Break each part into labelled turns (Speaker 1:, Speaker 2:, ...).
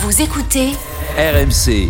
Speaker 1: Vous écoutez
Speaker 2: RMC.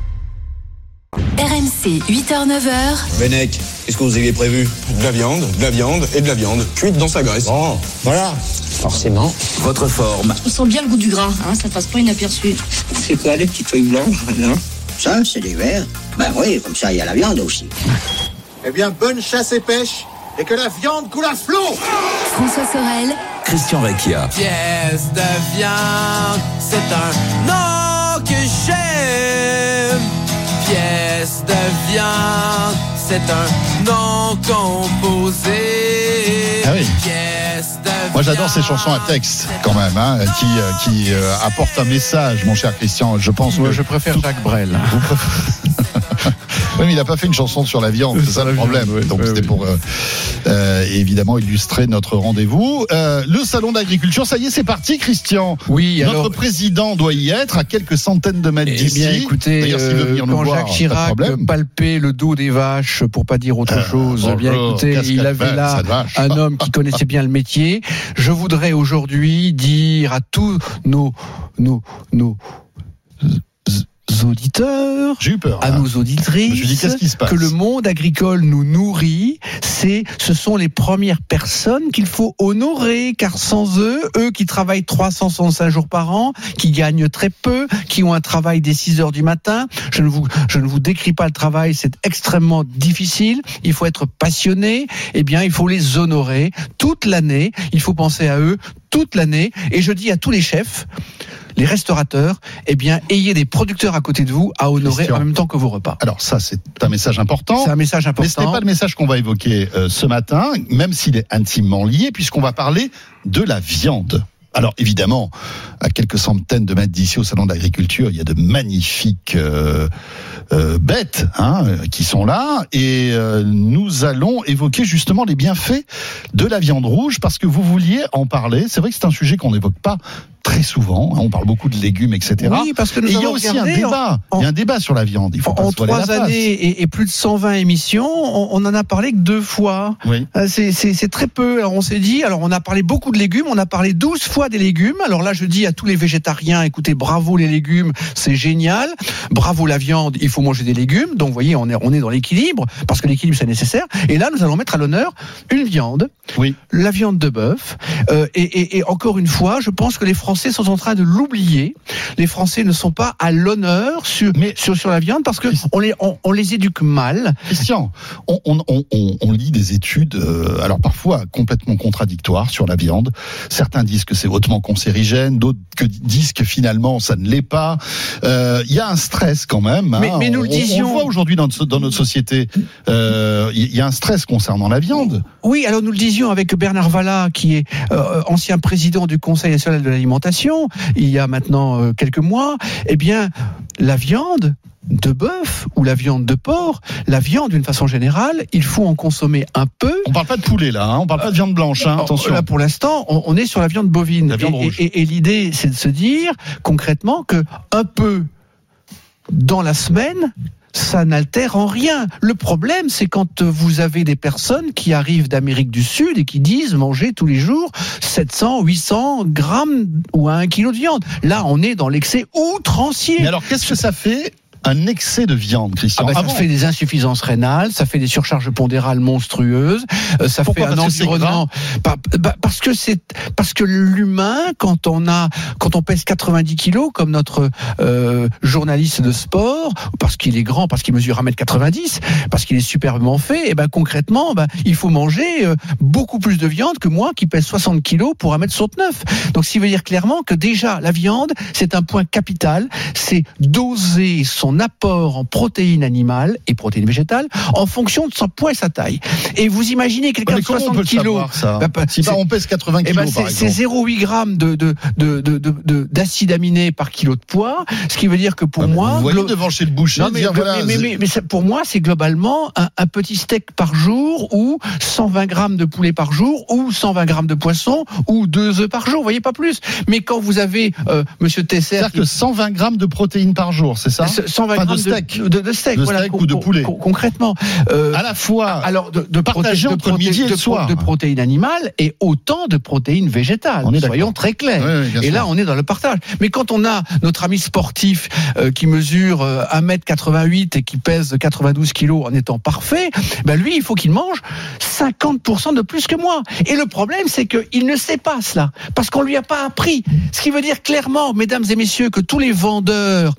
Speaker 1: RMC 8h-9h.
Speaker 3: Venec, qu'est-ce que vous aviez prévu ?
Speaker 4: De la viande et de la viande, cuite dans sa graisse.
Speaker 3: Bon, voilà, forcément.
Speaker 2: Votre forme.
Speaker 5: On sent bien le goût du gras, ça passe pas inaperçu.
Speaker 3: C'est quoi les petites feuilles blanches, là ? Ça, c'est des vers. Ben oui, comme ça, il y a la viande aussi.
Speaker 4: Eh bien, bonne chasse et pêche, et que la viande coule à flot !
Speaker 1: François Sorel.
Speaker 2: Christian Vecchia.
Speaker 6: Pièce de viande, c'est un nom que j'aime. Pièce de viande, c'est un nom composé.
Speaker 7: Ah oui.
Speaker 6: Pièce de
Speaker 7: Moi j'adore ces
Speaker 6: viande,
Speaker 7: chansons à texte quand même, hein, qui apportent un message, mon cher Christian. Je pense que
Speaker 8: je préfère Jacques Brel.
Speaker 7: Oui, mais il n'a pas fait une chanson sur la viande, c'est ça le problème.
Speaker 8: Oui,
Speaker 7: donc c'était pour évidemment illustrer notre rendez-vous. Le salon d'agriculture, ça y est, c'est parti, Christian.
Speaker 8: Oui,
Speaker 7: notre
Speaker 8: alors,
Speaker 7: président doit y être à quelques centaines de mètres d'ici.
Speaker 8: bien, écoutez,
Speaker 7: d'ailleurs, s'il veut venir nous
Speaker 8: quand
Speaker 7: voir,
Speaker 8: Jacques
Speaker 7: pas de
Speaker 8: Chirac
Speaker 7: problème.
Speaker 8: palpait le dos des vaches, pour pas dire autre chose, bien
Speaker 7: bonjour,
Speaker 8: écoutez, il avait là un homme qui connaissait bien le métier. Je voudrais aujourd'hui dire à tous nos auditeurs,
Speaker 7: J'ai eu peur.
Speaker 8: à nos auditrices,
Speaker 7: Je me suis dit, qu'est-ce qui se passe ?
Speaker 8: que le monde agricole nous nourrit, ce sont les premières personnes qu'il faut honorer, car sans eux qui travaillent 365 jours par an, qui gagnent très peu, qui ont un travail dès 6 heures du matin, je ne vous décris pas le travail, c'est extrêmement difficile, il faut être passionné, eh bien il faut les honorer toute l'année, il faut penser à eux toute l'année, et je dis à tous les chefs, les restaurateurs, eh bien, ayez des producteurs à côté de vous à honorer
Speaker 7: Christian.
Speaker 8: en même temps que vos repas.
Speaker 7: Alors ça, c'est un message important.
Speaker 8: C'est un message important.
Speaker 7: Mais ce n'est pas le message qu'on va évoquer ce matin, même s'il est intimement lié, puisqu'on va parler de la viande. Alors évidemment, à quelques centaines de mètres d'ici au salon de l'agriculture, il y a de magnifiques bêtes qui sont là, et nous allons évoquer justement les bienfaits de la viande rouge, parce que vous vouliez en parler. C'est vrai que c'est un sujet qu'on n'évoque pas très souvent. On parle beaucoup de légumes, etc.
Speaker 8: Oui, parce que nous
Speaker 7: et il y a
Speaker 8: avons
Speaker 7: aussi un
Speaker 8: regardé
Speaker 7: débat. Il y a un débat sur la viande. Il faut pas
Speaker 8: en
Speaker 7: se voiler la
Speaker 8: 3
Speaker 7: face.
Speaker 8: années et plus de 120 émissions, on en a parlé que 2 fois.
Speaker 7: Oui.
Speaker 8: C'est très peu. Alors on s'est dit, on a parlé beaucoup de légumes, on a parlé 12 fois des légumes. Alors là, je dis à tous les végétariens, écoutez, bravo les légumes, c'est génial. Bravo la viande, il faut manger des légumes. Donc vous voyez, on est dans l'équilibre, parce que l'équilibre c'est nécessaire. Et là, nous allons mettre à l'honneur une viande,
Speaker 7: Oui.
Speaker 8: la viande de bœuf. Et encore une fois, je pense que les Français sont en train de l'oublier. Les Français ne sont pas à l'honneur sur la viande, parce que on les éduque mal.
Speaker 7: Christian, on lit des études, alors parfois complètement contradictoires sur la viande. Certains disent que c'est hautement cancérigène, d'autres disent que finalement ça ne l'est pas. Il y a un stress quand même.
Speaker 8: Mais nous le disions.
Speaker 7: On le voit aujourd'hui dans notre société. Il y a un stress concernant la viande.
Speaker 8: Oui, alors nous le disions avec Bernard Vallat, qui est ancien président du Conseil national de l'alimentation, il y a maintenant quelques mois. Eh bien, la viande de bœuf ou la viande de porc, la viande d'une façon générale, il faut en consommer un peu.
Speaker 7: On parle pas de poulet là, on parle pas de viande blanche, attention.
Speaker 8: Là, pour l'instant, on est sur la viande bovine.
Speaker 7: La viande rouge.
Speaker 8: Et l'idée, c'est de se dire concrètement que un peu dans la semaine, ça n'altère en rien. Le problème, c'est quand vous avez des personnes qui arrivent d'Amérique du Sud et qui disent manger tous les jours 700, 800 grammes ou 1 kilo de viande. Là, on est dans l'excès outrancier.
Speaker 7: Mais alors, qu'est-ce que ça fait un excès de viande, Christian?
Speaker 8: Ça fait des insuffisances rénales, ça fait des surcharges pondérales monstrueuses, ça
Speaker 7: Pourquoi?
Speaker 8: fait un
Speaker 7: Parce que
Speaker 8: environnement. Parce que l'humain, quand on pèse 90 kilos, comme notre journaliste de sport, parce qu'il est grand, parce qu'il mesure 1m90, parce qu'il est superbement fait, et concrètement, il faut manger beaucoup plus de viande que moi, qui pèse 60 kilos pour 1m69. Donc, ce qui veut dire clairement que déjà, la viande, c'est un point capital, c'est doser son apport en protéines animales et protéines végétales en fonction de son poids et sa taille. Et vous imaginez quelqu'un de 60 kilos,
Speaker 7: si on pèse 80 kilos, par
Speaker 8: c'est
Speaker 7: exemple.
Speaker 8: 0,8 grammes d'acide aminé par kilo de poids, ce qui veut dire que pour moi,
Speaker 7: vous voyez devant chez le boucher,
Speaker 8: non, mais pour moi, c'est globalement un petit steak par jour, ou 120 grammes de poulet par jour, ou 120 grammes de poisson, ou 2 œufs par jour. Vous voyez, pas plus. Mais quand vous avez Monsieur Tesser,
Speaker 7: c'est-à-dire que 120 grammes de protéines par jour, c'est ça?
Speaker 8: 120
Speaker 7: Enfin,
Speaker 8: grammes
Speaker 7: de steak.
Speaker 8: de steak,
Speaker 7: De
Speaker 8: voilà,
Speaker 7: steak ou de poulet.
Speaker 8: concrètement.
Speaker 7: À la fois,
Speaker 8: Alors, de
Speaker 7: partagé entre le midi et le soir.
Speaker 8: de protéines animales et autant de protéines végétales.
Speaker 7: On est d'accord.
Speaker 8: Soyons très clairs.
Speaker 7: Oui, bien
Speaker 8: et
Speaker 7: sûr.
Speaker 8: là, on est dans le partage. Mais quand on a notre ami sportif qui mesure 1m88 et qui pèse 92 kilos en étant parfait, ben lui, il faut qu'il mange 50% de plus que moi. Et le problème, c'est qu'il ne sait pas cela, parce qu'on lui a pas appris. Ce qui veut dire clairement, mesdames et messieurs, que tous les vendeurs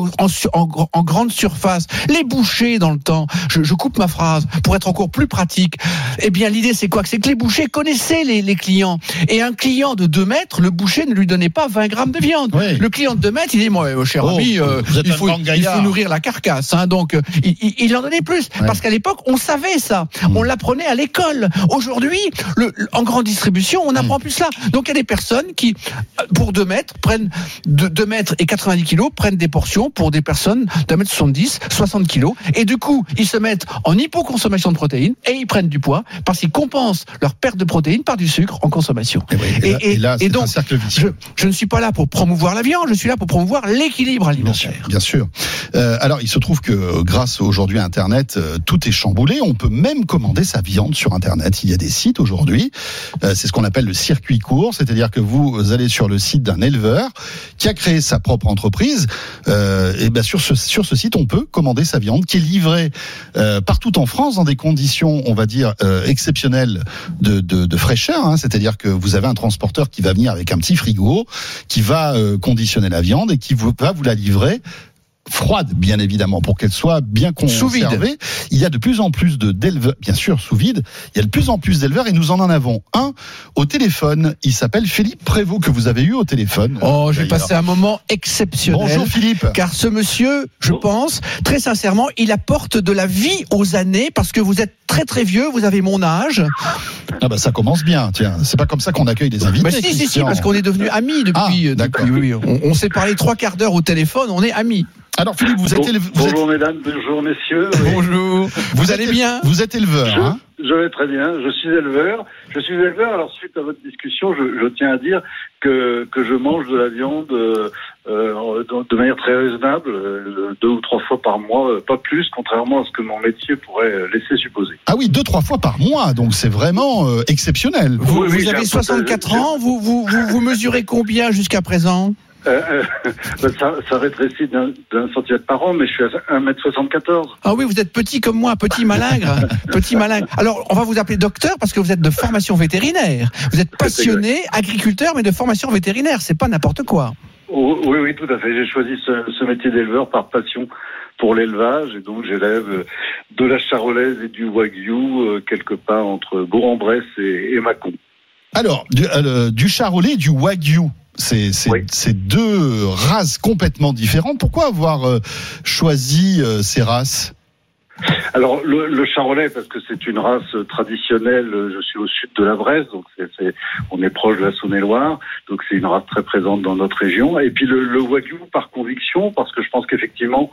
Speaker 8: en grande surface, les bouchers dans le temps, je coupe ma phrase pour être encore plus pratique, eh bien l'idée c'est quoi? C'est que les bouchers connaissaient les clients. Et un client de 2 mètres, le boucher ne lui donnait pas 20 grammes de viande.
Speaker 7: Oui.
Speaker 8: Le client de 2 mètres, il dit, moi, cher ami,
Speaker 7: vous êtes
Speaker 8: il
Speaker 7: un
Speaker 8: faut
Speaker 7: grand gaillard.
Speaker 8: nourrir la carcasse. Hein, donc, il en donnait plus.
Speaker 7: Ouais.
Speaker 8: Parce qu'à l'époque, on savait ça. On l'apprenait à l'école. Aujourd'hui, en grande distribution, on n'apprend plus cela. Donc, il y a des personnes qui, pour 2 mètres, prennent 2 mètres et 90 kilos, prennent des portions pour des personnes d'1m70, 60 kilos. Et du coup, ils se mettent en hypoconsommation de protéines et ils prennent du poids parce qu'ils compensent leur perte de protéines par du sucre en consommation.
Speaker 7: Et là, c'est
Speaker 8: donc,
Speaker 7: un cercle vicieux.
Speaker 8: je ne suis pas là pour promouvoir la viande, je suis là pour promouvoir l'équilibre alimentaire.
Speaker 7: Bien sûr. Alors, il se trouve que grâce aujourd'hui à Internet, tout est chamboulé. On peut même commander sa viande sur Internet. Il y a des sites aujourd'hui. C'est ce qu'on appelle le circuit court, c'est-à-dire que vous allez sur le site d'un éleveur qui a créé sa propre entreprise. Et bien sur ce site, on peut commander sa viande qui est livrée partout en France dans des conditions, on va dire, exceptionnelles de fraîcheur. Hein. C'est-à-dire que vous avez un transporteur qui va venir avec un petit frigo, qui va conditionner la viande et qui va vous la livrer froide, bien évidemment, pour qu'elle soit bien conservée.
Speaker 8: Sous vide.
Speaker 7: Il y a de plus en plus d'éleveurs, bien sûr, sous vide. Il y a de plus en plus d'éleveurs et nous en avons un au téléphone. Il s'appelle Philippe Prévost, que vous avez eu au téléphone.
Speaker 8: Oh, j'ai passé un moment exceptionnel.
Speaker 7: Bonjour Philippe.
Speaker 8: Car ce monsieur, je pense, très sincèrement, il apporte de la vie aux années parce que vous êtes très très vieux, vous avez mon âge.
Speaker 7: Ah bah ça commence bien, tiens. C'est pas comme ça qu'on accueille des invités.
Speaker 8: Bah si, parce qu'on est devenus amis depuis.
Speaker 7: D'accord.
Speaker 8: Oui, on s'est parlé 3/4 d'heure au téléphone, on est amis.
Speaker 7: Alors Philippe,
Speaker 9: bonjour mesdames, bonjour messieurs.
Speaker 8: Bonjour. Vous allez bien?
Speaker 7: Vous êtes éleveur, hein?
Speaker 9: Je vais très bien. Je suis éleveur. Alors suite à votre discussion, je tiens à dire que je mange de la viande de manière très raisonnable, 2 ou 3 fois par mois, pas plus, contrairement à ce que mon métier pourrait laisser supposer.
Speaker 7: Ah oui, 2-3 fois par momois, donc c'est vraiment exceptionnel.
Speaker 8: Vous
Speaker 9: Oui,
Speaker 8: avez 64 ans, vous mesurez combien jusqu'à présent?
Speaker 9: Ça rétrécit d'un centimètre par an, mais je suis à 1m74.
Speaker 8: Ah oui, vous êtes petit comme moi, petit malingre. Petit malingre. Alors, on va vous appeler docteur parce que vous êtes de formation vétérinaire. Vous êtes passionné, agriculteur, mais de formation vétérinaire. C'est pas n'importe quoi.
Speaker 9: Oui, tout à fait. J'ai choisi ce métier d'éleveur par passion pour l'élevage, et donc j'élève de la charolaise et du wagyu quelque part entre Bourg-en-Bresse et Mâcon.
Speaker 7: Alors, du charolais et du wagyu. C'est 2 races complètement différentes. Pourquoi avoir choisi ces races?
Speaker 9: Alors le charolais, parce que c'est une race traditionnelle. Je suis au sud de la Bresse, donc on est proche de la Saône-et-Loire, donc c'est une race très présente dans notre région. Et puis le wagyu par conviction, parce que je pense qu'effectivement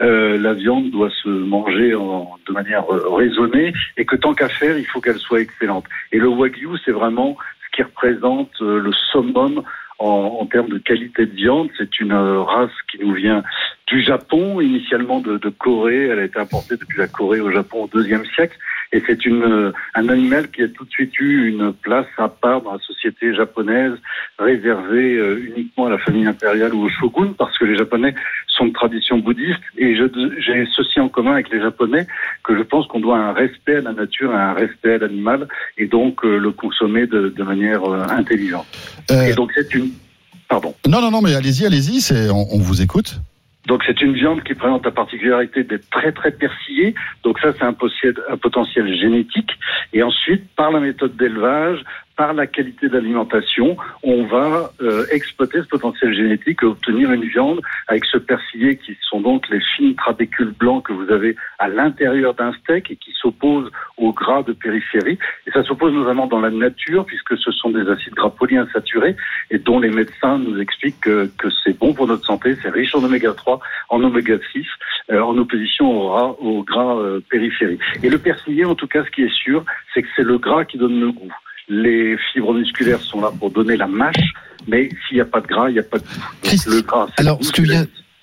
Speaker 9: la viande doit se manger de manière raisonnée, et que tant qu'à faire, il faut qu'elle soit excellente. Et le wagyu, c'est vraiment ce qui représente le summum en termes de qualité de viande. C'est une race qui nous vient du Japon, initialement de Corée. Elle a été importée depuis la Corée au Japon au IIe siècle. Et c'est un animal qui a tout de suite eu une place à part dans la société japonaise, réservée uniquement à la famille impériale ou au shogun, parce que les Japonais sont de tradition bouddhiste. Et j'ai ceci en commun avec les Japonais, que je pense qu'on doit un respect à la nature, un respect à l'animal, et donc le consommer de manière intelligente. Et donc c'est une... Pardon.
Speaker 7: Non, mais allez-y, on vous écoute.
Speaker 9: Donc c'est une viande qui présente la particularité d'être très très persillée. Donc ça, c'est un potentiel génétique. Et ensuite, par la méthode d'élevage, par la qualité d'alimentation, on va exploiter ce potentiel génétique et obtenir une viande avec ce persillé qui sont donc les fines trabécules blancs que vous avez à l'intérieur d'un steak et qui s'opposent au gras de périphérie. Et ça s'oppose notamment dans la nature, puisque ce sont des acides gras polyinsaturés et dont les médecins nous expliquent que c'est bon pour notre santé. C'est riche en oméga 3, en oméga 6, en opposition au gras périphérie. Et le persillé, en tout cas, ce qui est sûr, c'est que c'est le gras qui donne le goût. Les fibres musculaires sont là pour donner la mâche, mais s'il n'y a pas de gras, il n'y a pas de goût. Donc, le gras, c'est
Speaker 8: alors, ce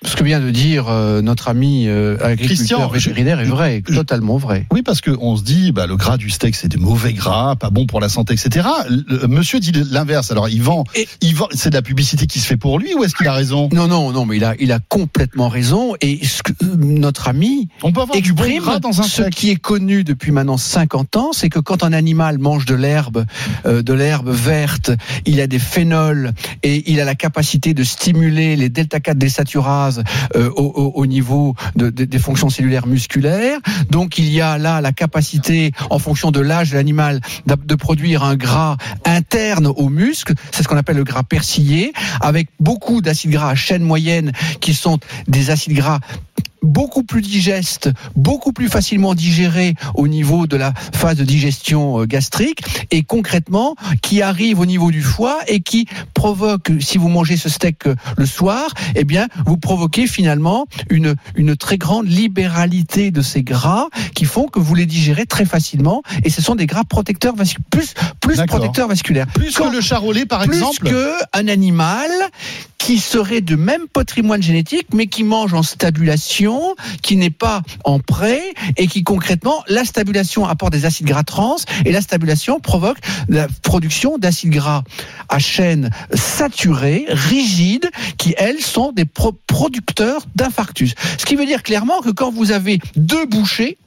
Speaker 8: Ce que vient de dire notre ami agriculteur vétérinaire est vrai, totalement vrai.
Speaker 7: Oui, parce qu'on se dit, le gras du steak, c'est des mauvais gras, pas bon pour la santé, etc. Monsieur dit l'inverse. Alors, il vend, c'est de la publicité qui se fait pour lui, ou est-ce qu'il a raison?
Speaker 8: Non, mais il a complètement raison. Et notre ami
Speaker 7: on peut avoir
Speaker 8: exprime
Speaker 7: du bon gras dans un steak.
Speaker 8: Ce qui est connu depuis maintenant 50 ans, c'est que quand un animal mange de l'herbe verte, il a des phénols et il a la capacité de stimuler les delta-4 désaturases au niveau des fonctions cellulaires musculaires. Donc il y a là la capacité, en fonction de l'âge de l'animal, de produire un gras interne aux muscles. C'est ce qu'on appelle le gras persillé, avec beaucoup d'acides gras à chaîne moyenne qui sont des acides gras beaucoup plus digestes, beaucoup plus facilement digérés au niveau de la phase de digestion gastrique, et concrètement qui arrive au niveau du foie et qui provoque, si vous mangez ce steak le soir, eh bien vous provoquez finalement une très grande libéralité de ces gras qui font que vous les digérez très facilement, et ce sont des gras protecteurs plus protecteurs vasculaires.
Speaker 7: Plus que le charolais par exemple.
Speaker 8: Plus qu'un animal qui serait de même patrimoine génétique, mais qui mange en stabulation, qui n'est pas en pré, et qui concrètement, la stabulation apporte des acides gras trans, et la stabulation provoque la production d'acides gras à chaîne saturés, rigides, qui elles sont des producteurs d'infarctus. Ce qui veut dire clairement que quand vous avez deux bouchers,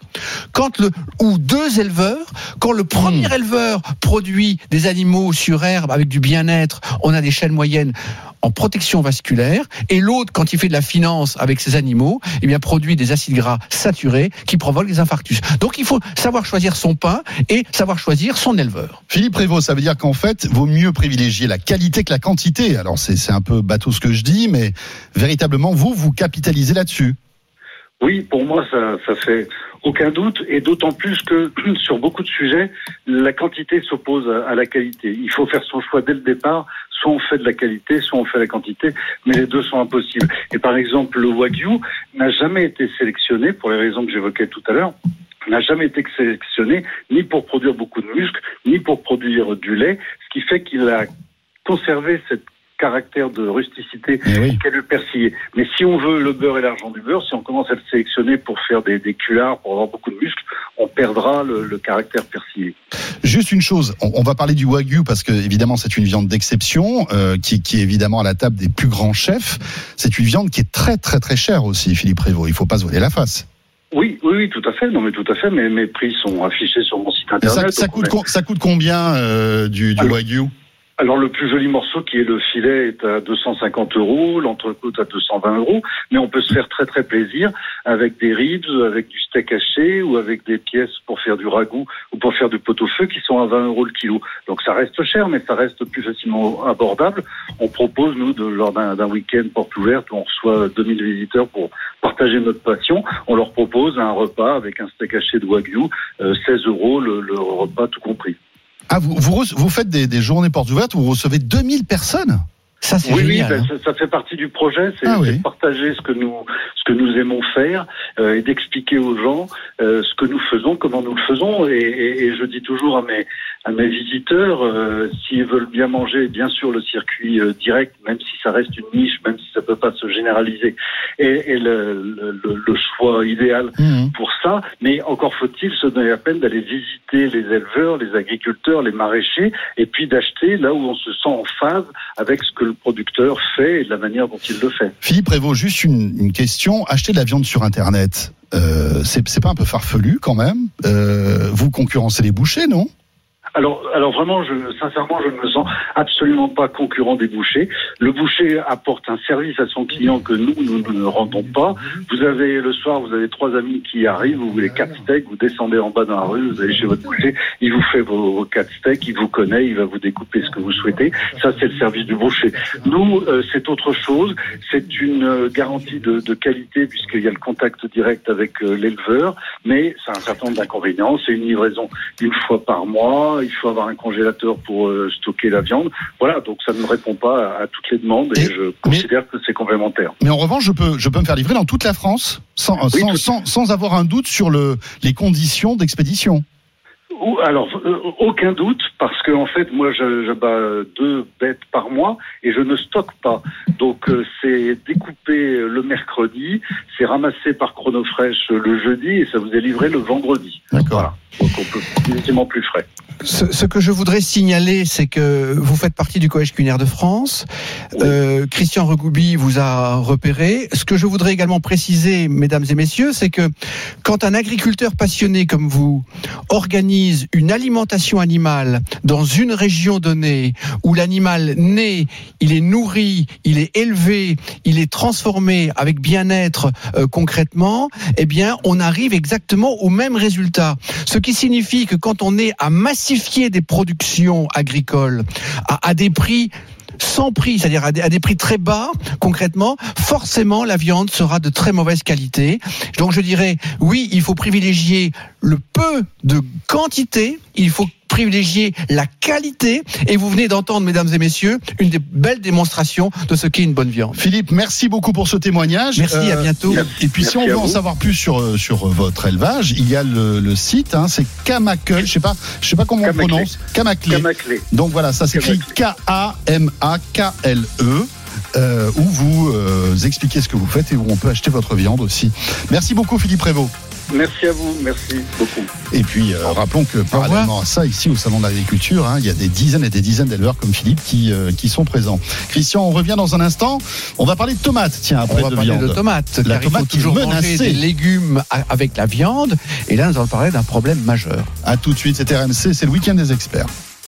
Speaker 8: ou deux éleveurs, quand le premier éleveur produit des animaux sur herbe avec du bien-être, on a des chaînes moyennes en protection vasculaire, et l'autre, quand il fait de la finance avec ses animaux, eh bien produit des acides gras saturés qui provoquent des infarctus. Donc il faut savoir choisir son pain et savoir choisir son éleveur.
Speaker 7: Philippe Prévost, ça veut dire qu'en fait, vaut mieux privilégier la qualité que la quantité. Alors c'est un peu bateau ce que je dis, mais véritablement vous capitalisez là-dessus.
Speaker 9: Oui, pour moi, ça fait aucun doute, et d'autant plus que sur beaucoup de sujets, la quantité s'oppose à la qualité. Il faut faire son choix dès le départ. Soit on fait de la qualité, soit on fait la quantité, mais les deux sont impossibles. Et par exemple, le Wagyu n'a jamais été sélectionné, pour les raisons que j'évoquais tout à l'heure, n'a jamais été sélectionné ni pour produire beaucoup de muscles, ni pour produire du lait, ce qui fait qu'il a conservé cette caractère de rusticité qu'est le persillé. Mais si on veut le beurre et l'argent du beurre, si on commence à le sélectionner pour faire des culards, pour avoir beaucoup de muscles, on perdra le caractère persillé.
Speaker 7: Juste une chose, on va parler du Wagyu parce que évidemment c'est une viande d'exception qui est évidemment à la table des plus grands chefs. C'est une viande qui est très très très chère aussi, Philippe Prévost. Il faut pas se voiler la face.
Speaker 9: Oui, tout à fait. Non, mais tout à fait. Mes prix sont affichés sur mon site internet.
Speaker 7: Ça coûte combien du Wagyu ?
Speaker 9: Alors le plus joli morceau qui est le filet est à 250 €, l'entrecôte à 220 €, mais on peut se faire très très plaisir avec des ribs, avec du steak haché ou avec des pièces pour faire du ragoût ou pour faire du pot-au-feu qui sont à 20 € le kilo. Donc ça reste cher, mais ça reste plus facilement abordable. On propose, nous, lors d'un week-end porte ouverte où on reçoit 2000 visiteurs pour partager notre passion, on leur propose un repas avec un steak haché de Wagyu, 16 € le repas tout compris.
Speaker 7: Ah, vous faites des journées portes ouvertes où vous recevez 2000 personnes?
Speaker 8: Ça, c'est
Speaker 9: génial. Oui, ça fait partie du projet, c'est de partager ce que nous aimons faire et d'expliquer aux gens ce que nous faisons, comment nous le faisons. Et je dis toujours à mes visiteurs, s'ils veulent bien manger, bien sûr le circuit direct, même si ça reste une niche, même si ça peut pas se généraliser, et le choix idéal pour ça. Mais encore faut-il se donner la peine d'aller visiter les éleveurs, les agriculteurs, les maraîchers, et puis d'acheter là où on se sent en phase avec ce que le producteur fait et de la manière dont il le fait.
Speaker 7: Philippe Prévost, juste une question. Acheter de la viande sur Internet, c'est pas un peu farfelu quand même? Vous concurrencez les bouchers, non?
Speaker 9: Alors vraiment, sincèrement, je ne me sens absolument pas concurrent des bouchers. Le boucher apporte un service à son client que nous ne rendons pas. Vous avez le soir, vous avez 3 amis qui arrivent, vous voulez 4 steaks, vous descendez en bas dans la rue, vous allez chez votre boucher, il vous fait vos 4 steaks, il vous connaît, il va vous découper ce que vous souhaitez. Ça, c'est le service du boucher. Nous, c'est autre chose. C'est une garantie de qualité puisqu'il y a le contact direct avec l'éleveur, mais c'est un certain nombre d'inconvénients. C'est une livraison une fois par mois. Il faut avoir un congélateur pour stocker la viande. Voilà, donc ça ne répond pas à toutes les demandes et je considère que c'est complémentaire.
Speaker 7: Mais en revanche, je peux me faire livrer dans toute la France sans avoir un doute sur les conditions d'expédition.
Speaker 9: Alors, aucun doute, parce que en fait, moi, je bats 2 bêtes par mois et je ne stocke pas. Donc, c'est découpé le mercredi, c'est ramassé par Chronofresh le jeudi et ça vous est livré le vendredi.
Speaker 7: D'accord.
Speaker 9: Voilà. Donc, on peut quasiment plus frais.
Speaker 8: Ce que je voudrais signaler, c'est que vous faites partie du Collège culinaire de France. Christian Regoubi vous a repéré. Ce que je voudrais également préciser, mesdames et messieurs, c'est que quand un agriculteur passionné comme vous organise une alimentation animale dans une région donnée, où l'animal naît, il est nourri, il est élevé, il est transformé avec bien-être concrètement, eh bien, on arrive exactement au même résultat. Ce qui signifie que quand on est à massifier des productions agricoles à des prix sans prix, c'est-à-dire à des prix très bas, concrètement, forcément la viande sera de très mauvaise qualité. Donc je dirais, oui, il faut privilégier le peu de quantité, il faut privilégier la qualité, et vous venez d'entendre, mesdames et messieurs, une des belles démonstrations de ce qu'est une bonne viande.
Speaker 7: Philippe, merci beaucoup pour ce témoignage.
Speaker 8: Merci, à bientôt.
Speaker 7: Et puis si on veut en savoir plus sur votre élevage, il y a le site, c'est Kamacle, je sais pas comment on prononce, Kamacle. Donc voilà, ça s'écrit Kamacle. Où vous expliquez ce que vous faites et où on peut acheter votre viande aussi. Merci beaucoup Philippe Prévost.
Speaker 9: Merci à vous, merci beaucoup.
Speaker 7: Et puis rappelons que parallèlement à ça, ici au Salon de l'Agriculture, il y a des dizaines et des dizaines d'éleveurs comme Philippe qui sont présents. Christian, on revient dans un instant. On va parler de tomates, tiens, après de viande.
Speaker 8: On va parler de tomates, car il faut toujours manger des légumes avec la viande. Et là, nous allons parler d'un problème majeur.
Speaker 7: À tout de suite, c'est RMC, c'est le week-end des experts.